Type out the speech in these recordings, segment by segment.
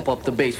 pump up the bass.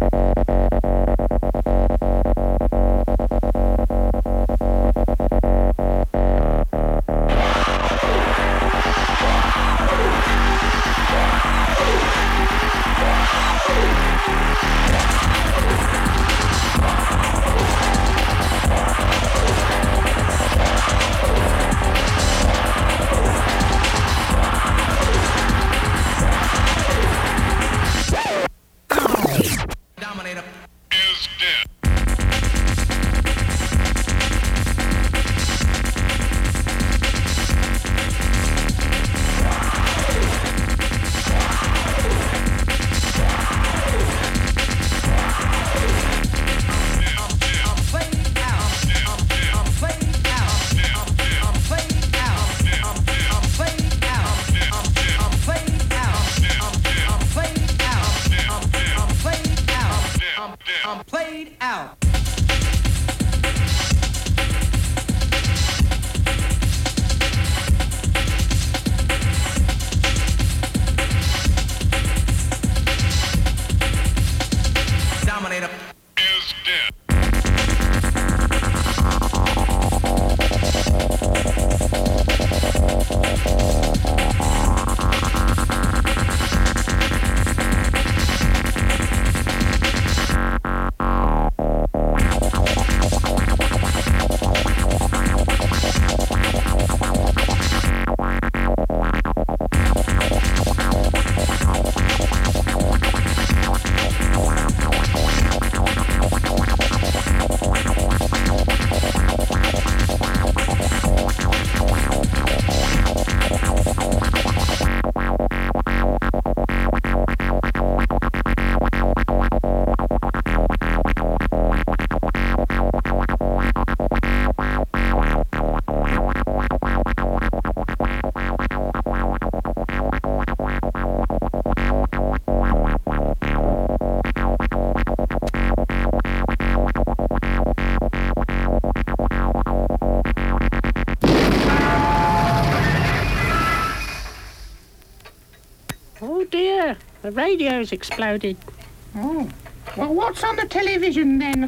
The radio's exploded. Oh, well, what's on the television then?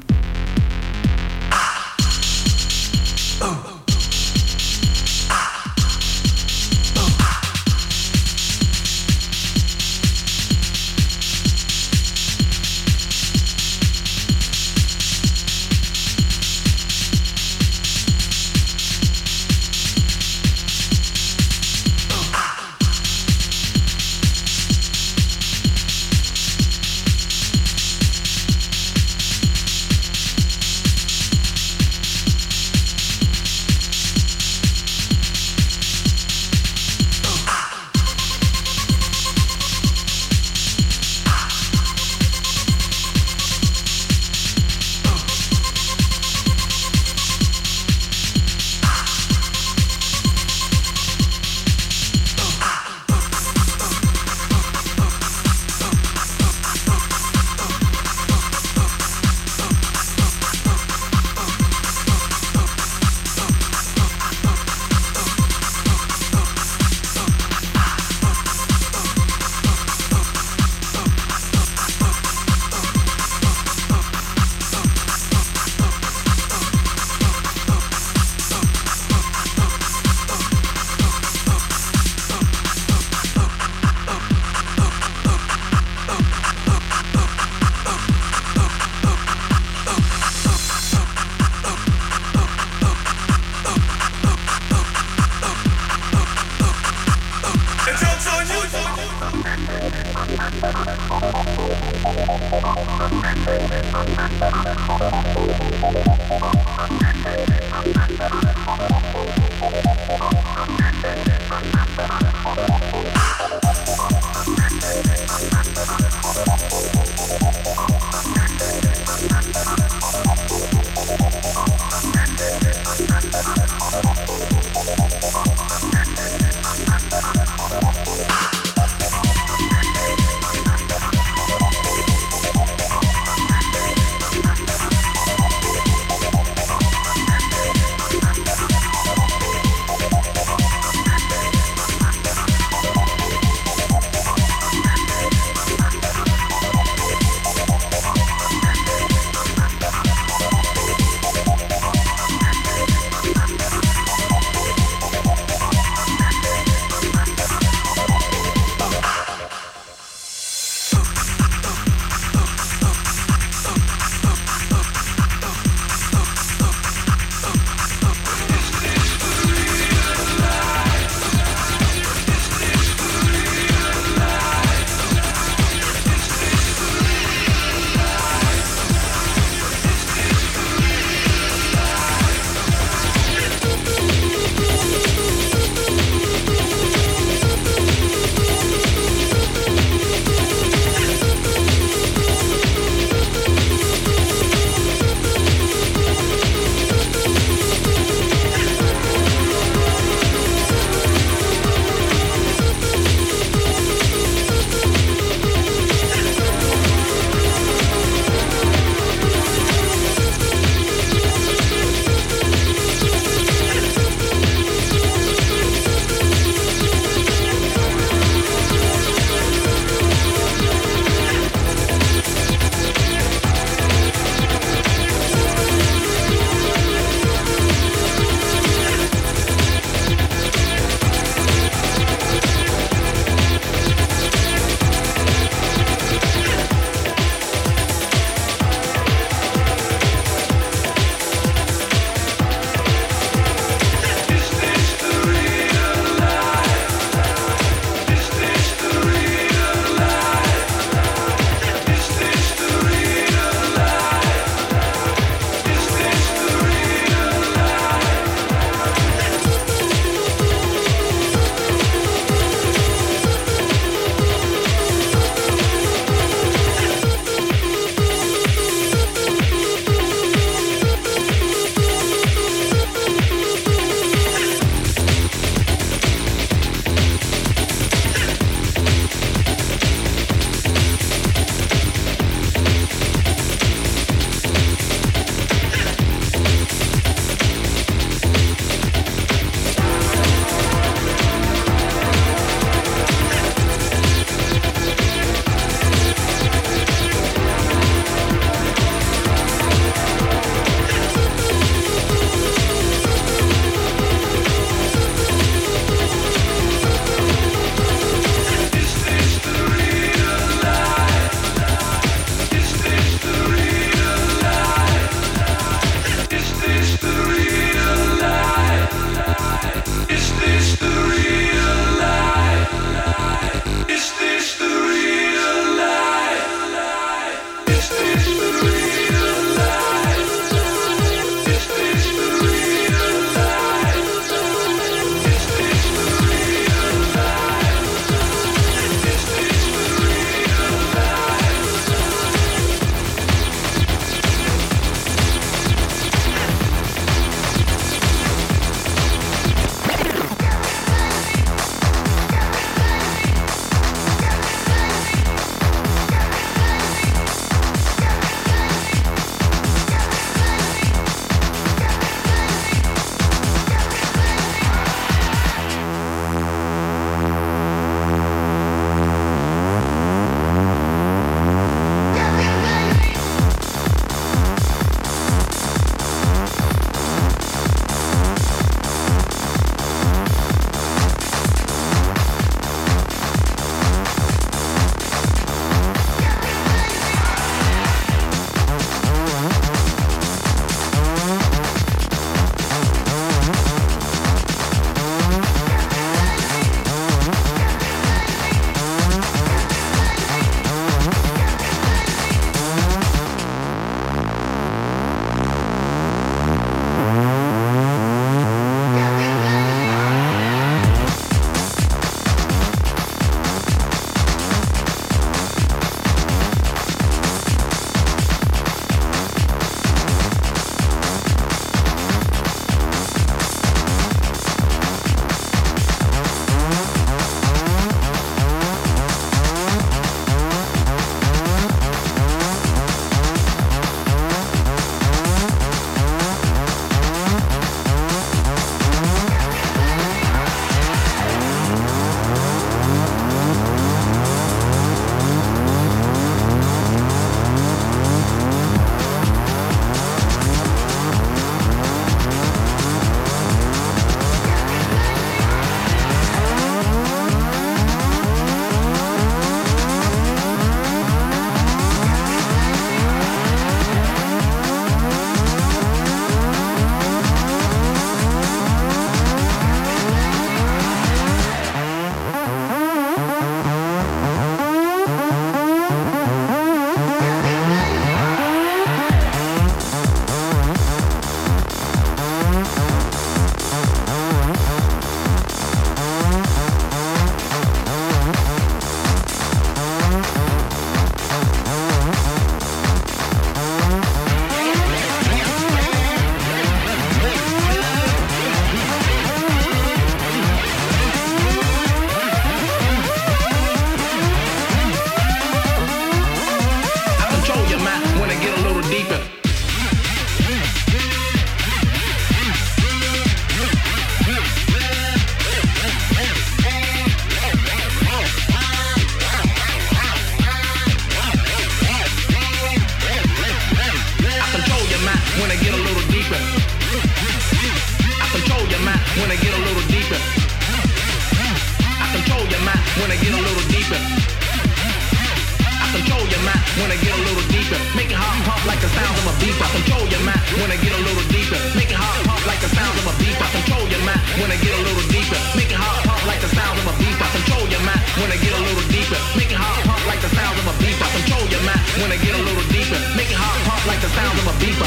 beeper. Control your mind when I get a little deeper. Make it hot pump like the sound of a beeper. Control your mind when I get a little deeper. Make it hot pump like the sound of a beeper. Control your mind when I get a little deeper. Make it hot pump like the sound of a beeper. Control your mind when I get a little deeper. Make it hot pump like the sound of a beeper.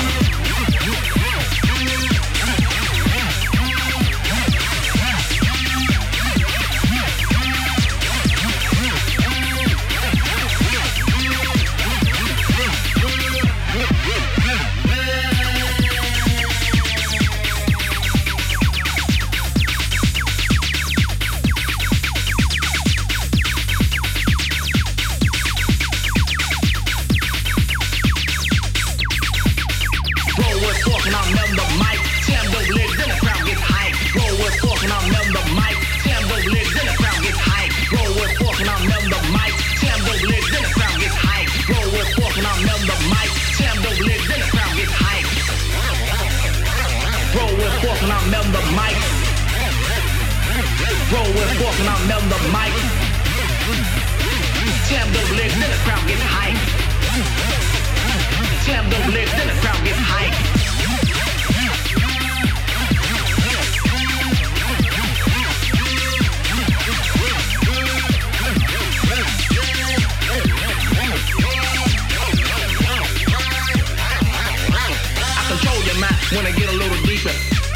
When I get a little deeper,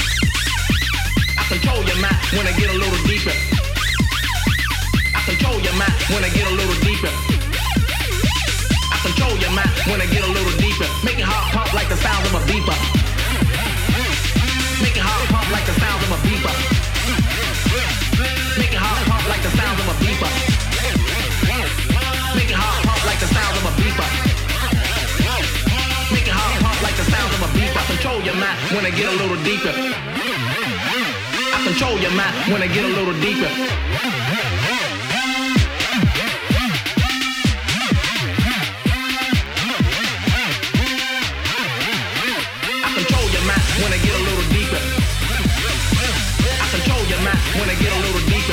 I control your mind. When I get a little deeper, I control your mind. When I get a little deeper, I control your mind. When I get a little deeper, make it hot pump like the sound of a beeper. Make it hot pump like the sound of a beeper. Make it hot pump like the sound of a beeper. Make it hot pump like the sound of a beeper. Make it hot pump like the sound of a beep. I control your mind when I get a little deeper. I control your mind when I get a little deeper. I control your mind when I get a little deeper. I control your mind when I get a little deeper.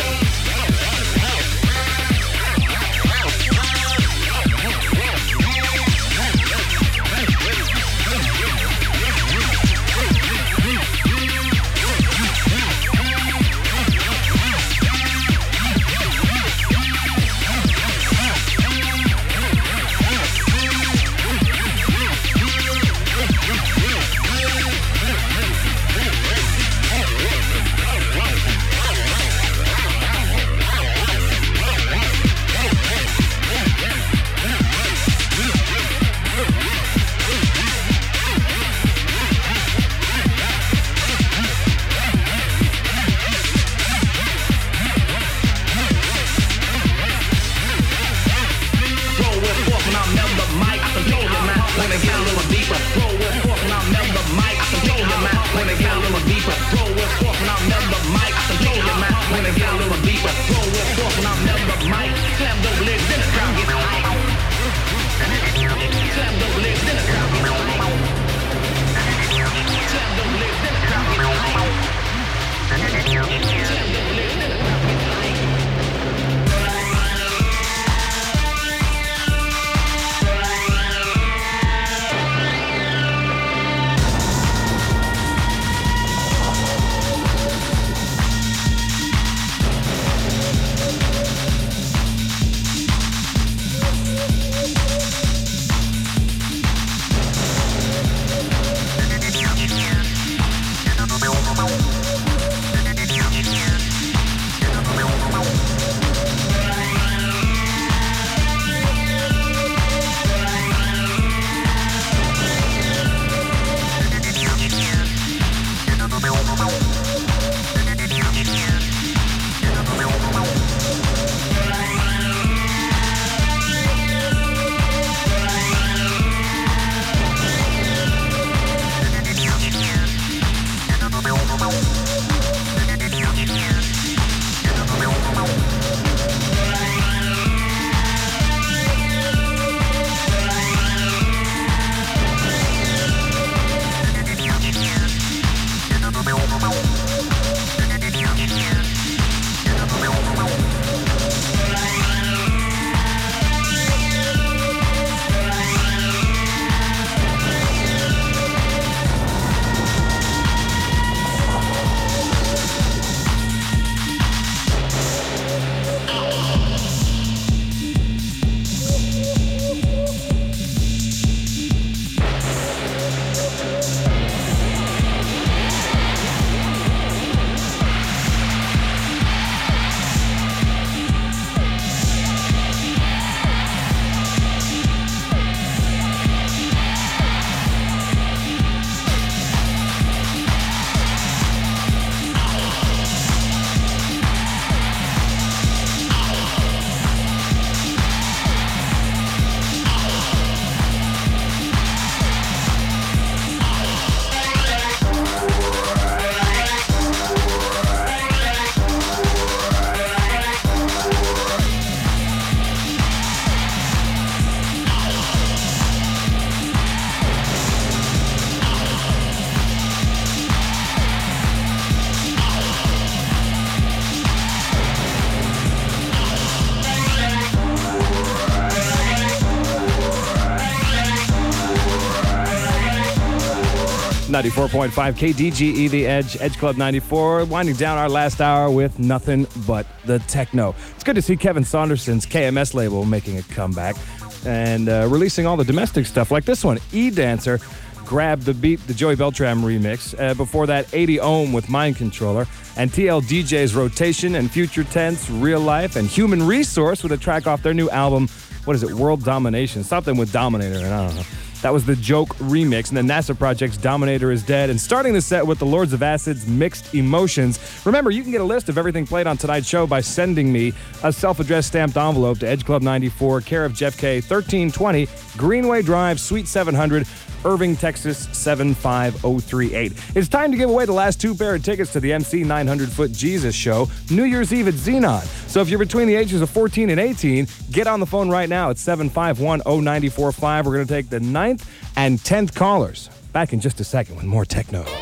94.5 KDGE, The Edge Club 94, winding down our last hour with nothing but the techno. It's good to see Kevin Saunderson's KMS label making a comeback and releasing all the domestic stuff like this one, E-Dancer, Grab the Beat, the Joey Beltram remix. Before that, 80 Ohm with Mind Controller, and TLDJ's Rotation and Future Tense, Real Life, and Human Resource with a track off their new album, what is it, World Domination, something with Dominator, and I don't know. That was the Joke remix, and the NASA Project's Dominator is Dead. And starting the set with the Lords of Acid's Mixed Emotions. Remember, you can get a list of everything played on tonight's show by sending me a self-addressed stamped envelope to Edge Club 94, care of Jeff K, 1320 Greenway Drive, Suite 700, Irving, Texas 75038. It's time to give away the last 2 pair of tickets to the MC 900-Foot Jesus show, New Year's Eve at Xenon. So if you're between the ages of 14 and 18, get on the phone right now at 751-0945. We're going to take the 9th and 10th callers. Back in just a second with more techno. Who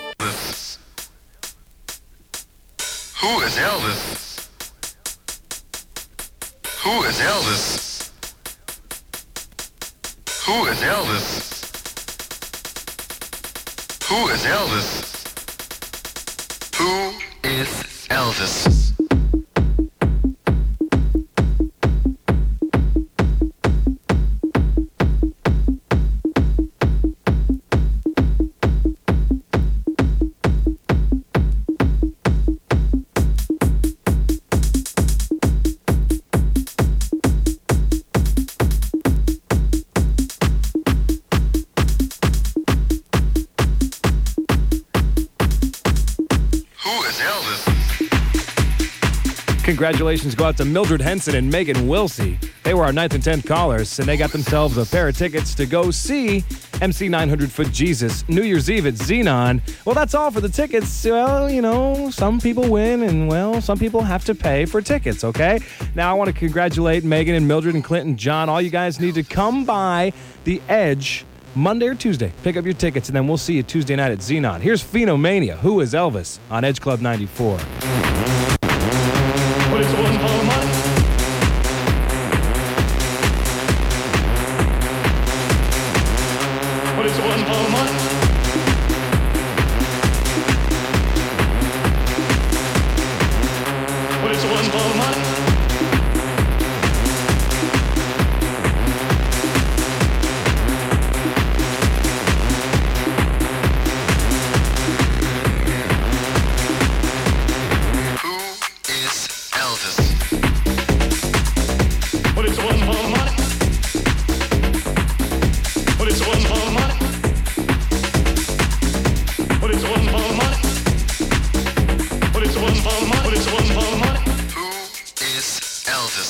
is Elvis? Who is Elvis? Who is Elvis? Who is Elvis? Who is Elvis? Congratulations go out to Mildred Henson and Megan Wilsey. They were our 9th and 10th callers, and they got themselves a pair of tickets to go see MC 900-Foot Jesus New Year's Eve at Xenon. Well, that's all for the tickets. Well, you know, some people win, and, well, some people have to pay for tickets, okay? Now, I want to congratulate Megan and Mildred and Clint and John. All you guys need to come by the Edge Monday or Tuesday. Pick up your tickets, and then we'll see you Tuesday night at Xenon. Here's Phenomania, Who is Elvis, on Edge Club 94. What is one for money? What is one for money? What is one for money? What is one for money? What is one for money? What is one for money? What is one for money? What is one for money? Who is Elvis?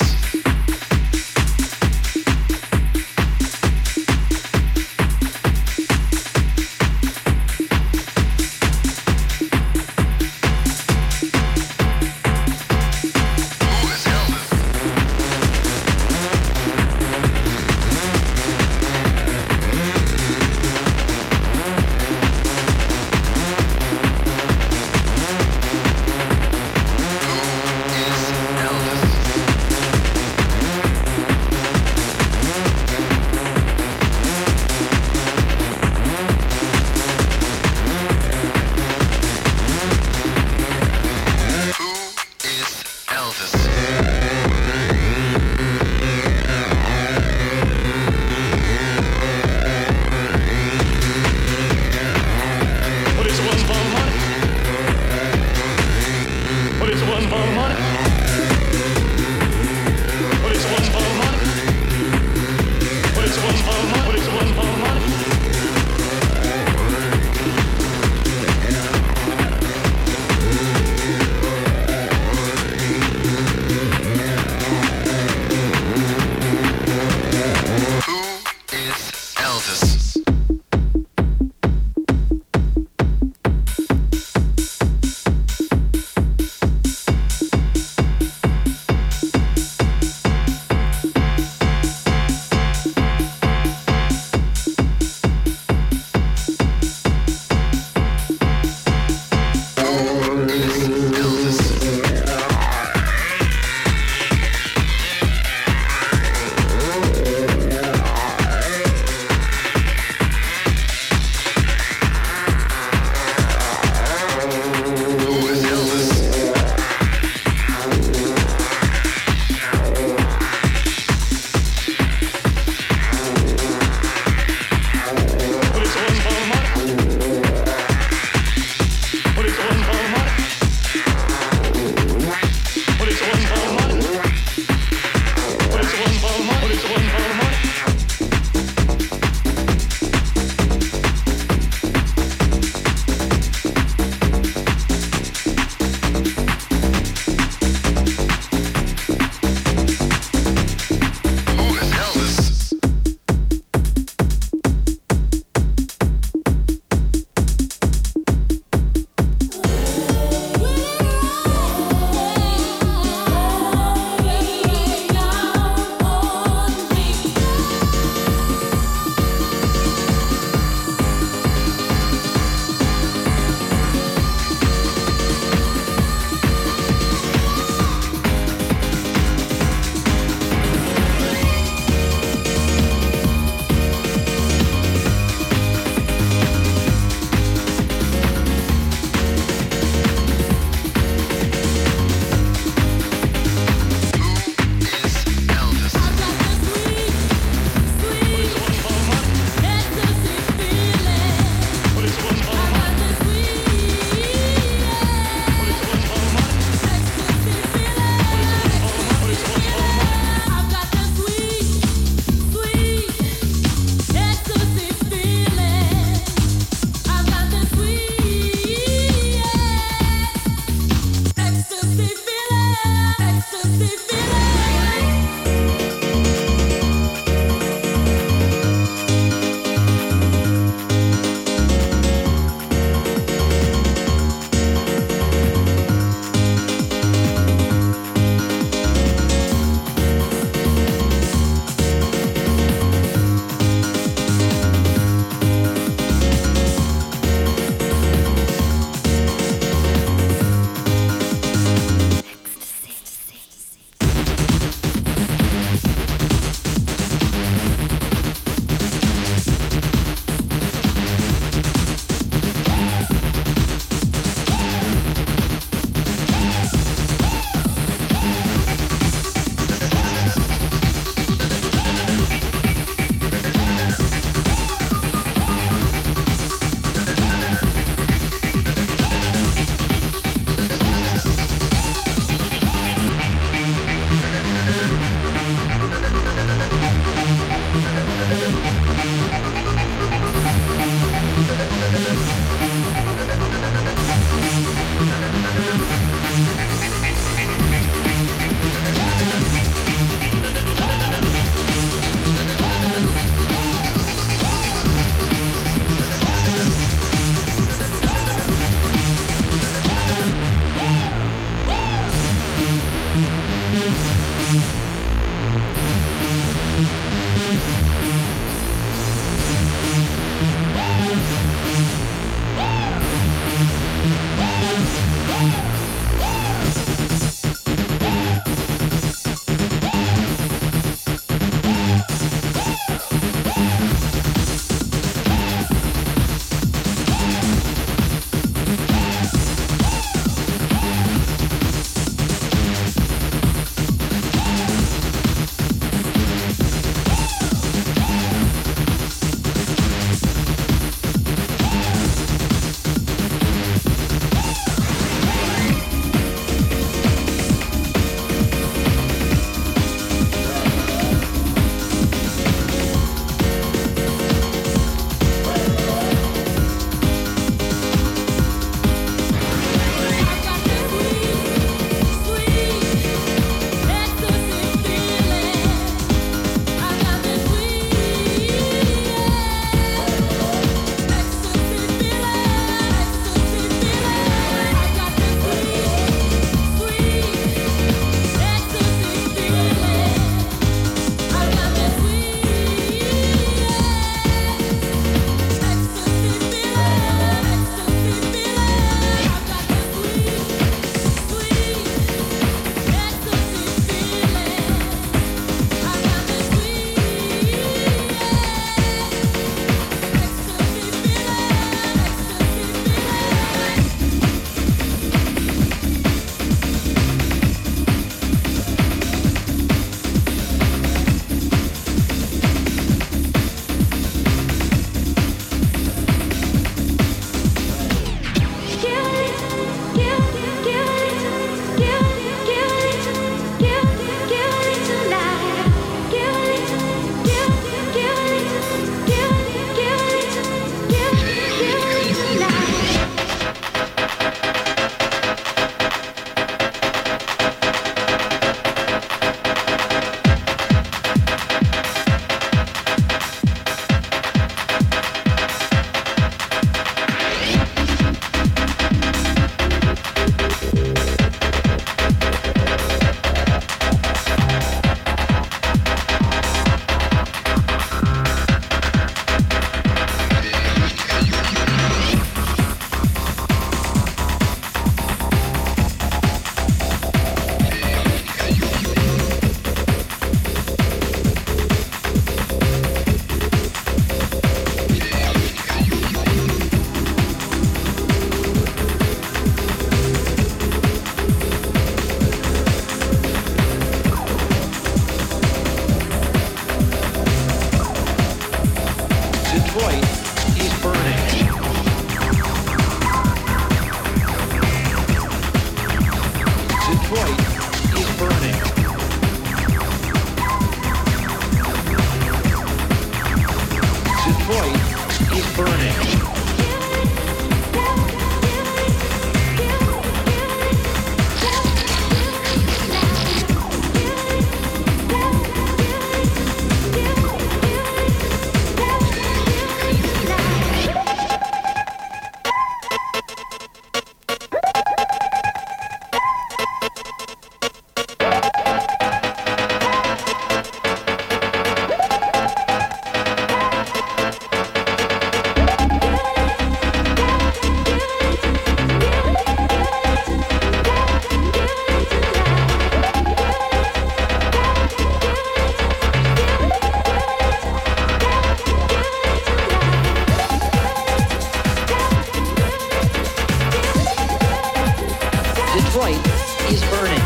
is burning.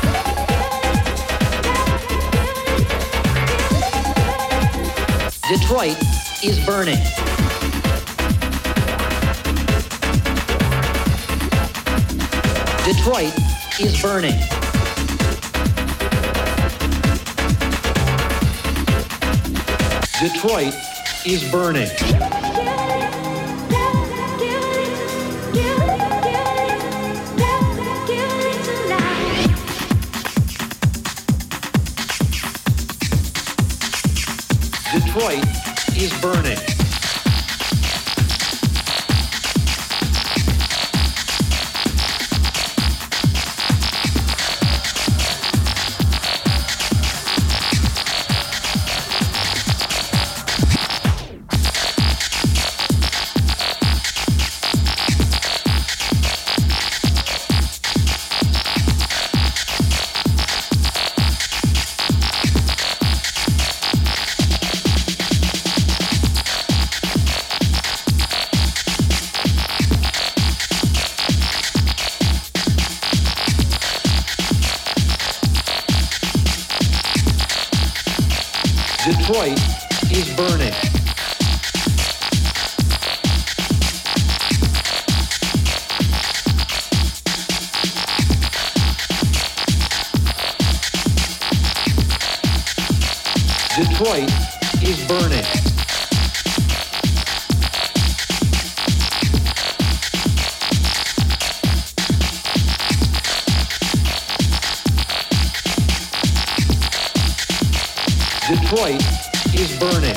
Detroit is burning. Detroit is burning. Detroit is burning. Detroit is burning. Detroit is burning. Detroit is burning. Detroit is burning.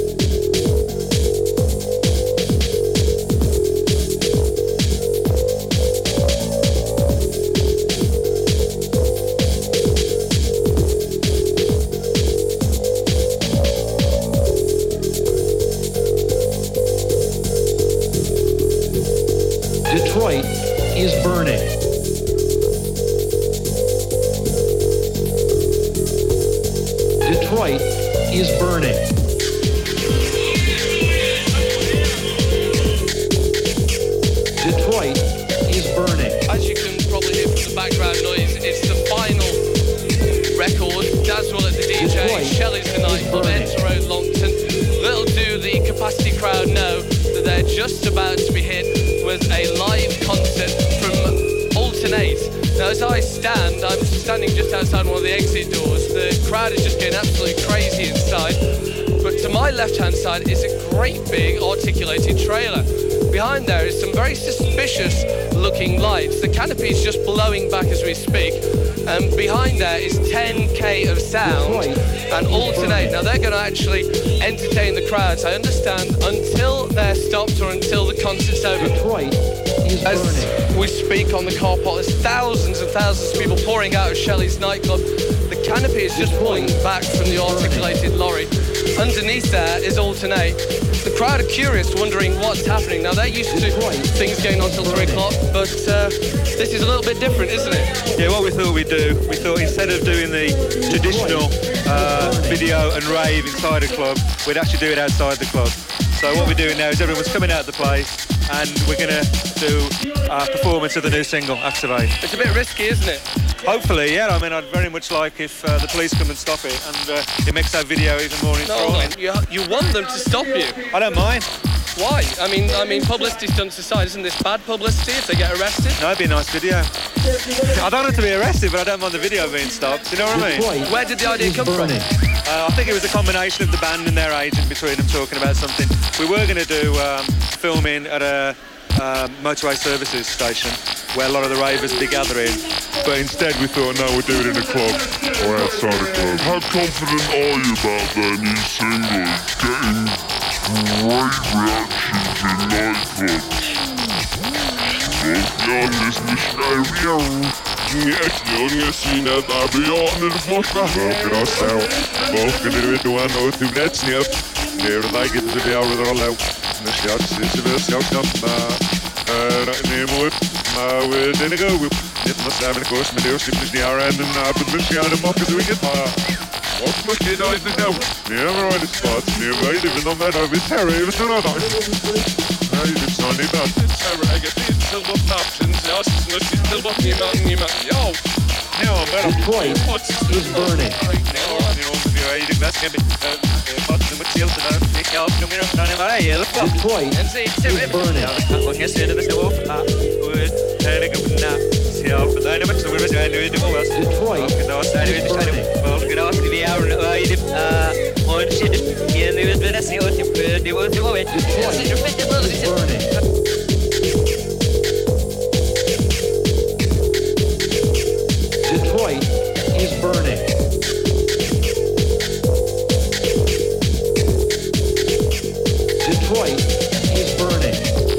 Detroit is burning. Detroit is burning. Detroit is burning. As you can probably hear from the background noise, it's the final record. Daswell at the DJ, Detroit Shelley's the nightclub, Enter Road, Longton. Little do the capacity crowd know that they're just about to be hit with a live concert from Alternate. Now, as I stand, I'm standing just outside one of the exit doors. The crowd is just getting absolutely crazy inside. But to my left-hand side is a great big articulated trailer. Behind there is some very suspicious-looking lights. The canopy is just blowing back as we speak. And behind there is 10K of sound and Alternate. Now, they're going to actually entertain the crowds, I understand, until they're stopped or until the concert's over. Detroit is As burning. we speak on the car park, there's thousands and thousands of people pouring out of Shelley's nightclub. The canopy is just pulling back from the articulated lorry. Underneath there is Alternate. The crowd are curious, wondering what's happening. Now, they're used to things going on till 3 o'clock, but this is a little bit different, isn't it? Yeah, what we thought we'd do, we thought instead of doing the traditional video and rave inside a club, we'd actually do it outside the club. So what we're doing now is everyone's coming out of the place and we're going to do a performance of the new single, Activate. It's a bit risky, isn't it? Hopefully, yeah. I mean, I'd very much like if the police come and stop it and it makes that video even more enthralling. You want them to stop you. I don't mind. Why? I mean, publicity's done to side. Isn't this bad publicity if they get arrested? No, it'd be a nice video. I don't want to be arrested, but I don't mind the video being stopped. You know what I mean? Where did the idea come from? I think it was a combination of the band and their agent between them talking about something. We were going to do filming at a motorway services station where a lot of the ravers would be gathering, but instead we thought, no, we'll do it in a club or outside a club. How confident are you about their new single? It's getting great reactions in nightclubs. Just jag syna babianer borta. Röker oss out. Baken är det då han har till rätt snett. Ner läget det blir av det alla. När jag ser det så knappt. Nemo ma we didn't go. It must have a course med det och slipper ni are and but we got a mock as we get. What much did I know? Never on the spot. Never even on that of his terror. It was not on. I did sonny about this terror. I get it. Detroit is burning. Detroit is burning. Detroit is burning.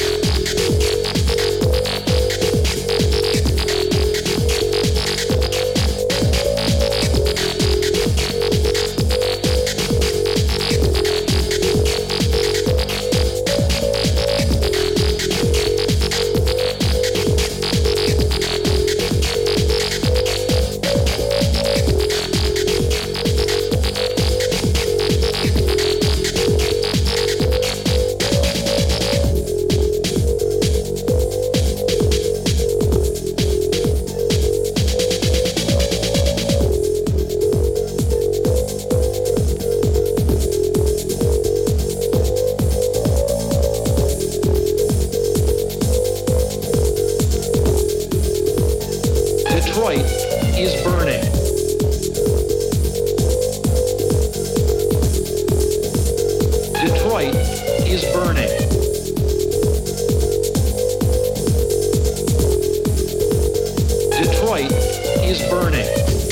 Detroit is burning. Detroit is burning. Detroit is burning.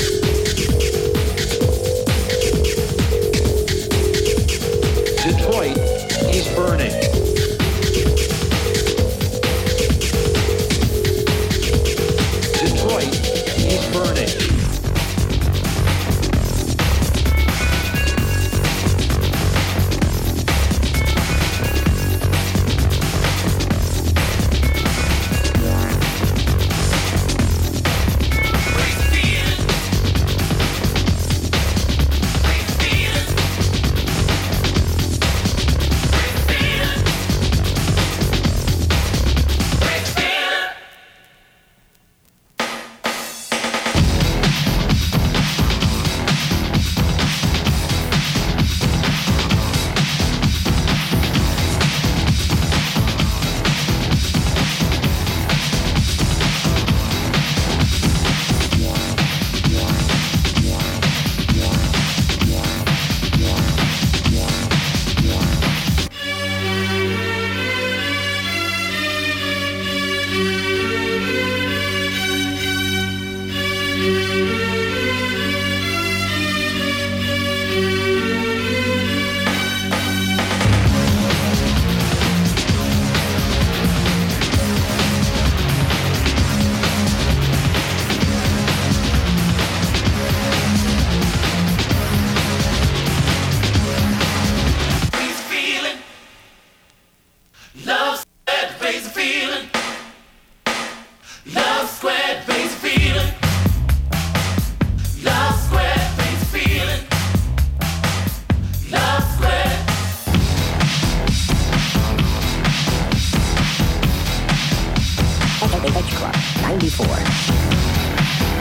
Detroit is burning. Detroit is burning. Edge Club 94.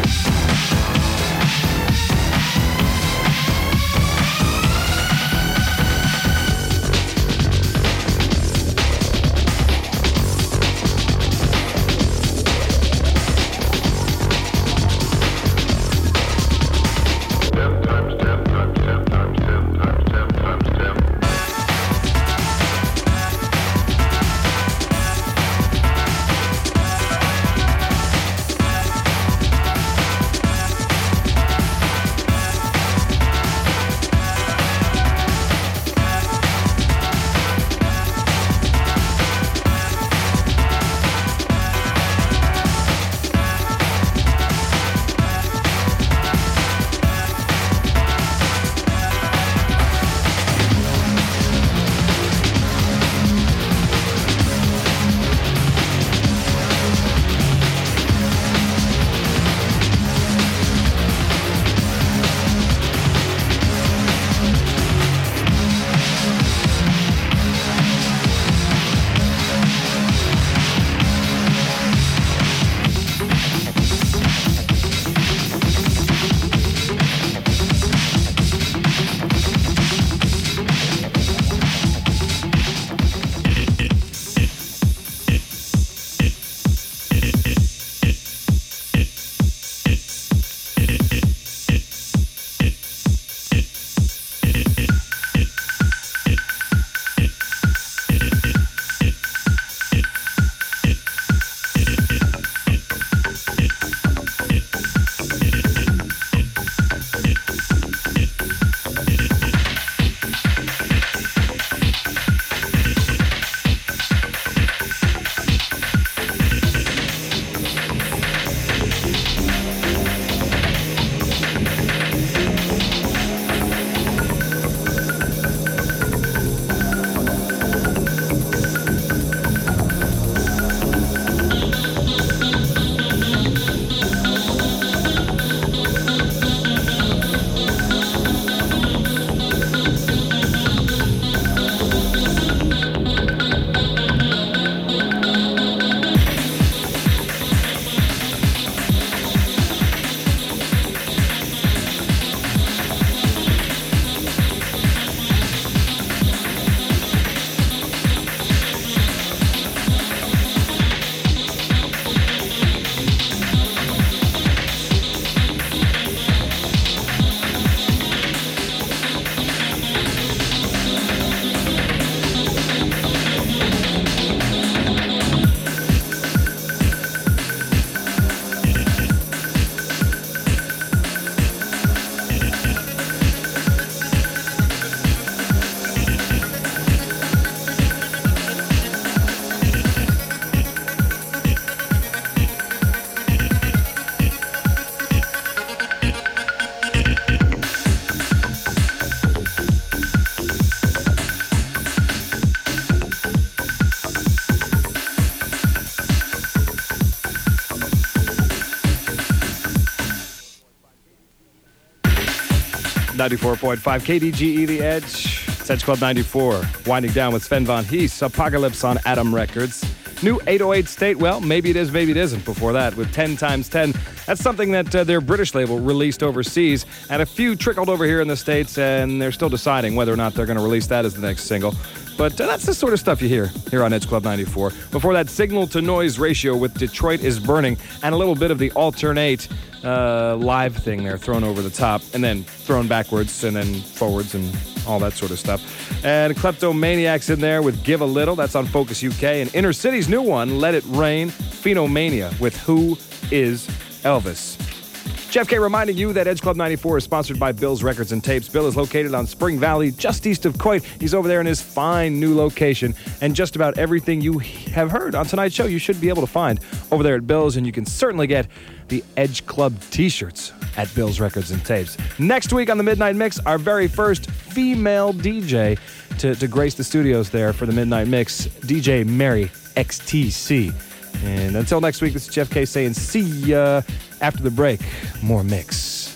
94.5 KDGE The Edge. It's Edge Club 94. Winding down with Sven Von Hees, Apocalypse on Atom Records. New 808 State, well, maybe it is, maybe it isn't before that, with 10 times 10. That's something that their British label released overseas, and a few trickled over here in the States, and they're still deciding whether or not they're going to release that as the next single. But that's the sort of stuff you hear here on Edge Club 94. Before that, signal-to-noise ratio with Detroit is Burning, and a little bit of the alternate live thing there thrown over the top, and then thrown backwards, and then forwards, and all that sort of stuff. And Kleptomaniacs in there with Give a Little. That's on Focus UK. And Inner City's new one, Let It Rain, Phenomania with Who is Elvis. Jeff K reminding you that Edge Club 94 is sponsored by Bill's Records and Tapes. Bill is located on Spring Valley, just east of Coit. He's over there in his fine new location. And just about everything you have heard on tonight's show, you should be able to find over there at Bill's. And you can certainly get the Edge Club t-shirts at Bill's Records and Tapes. Next week on the Midnight Mix, our very first female DJ to grace the studios there for the Midnight Mix, DJ Mary XTC. And until next week, this is Jeff K saying see ya. After the break, more mix.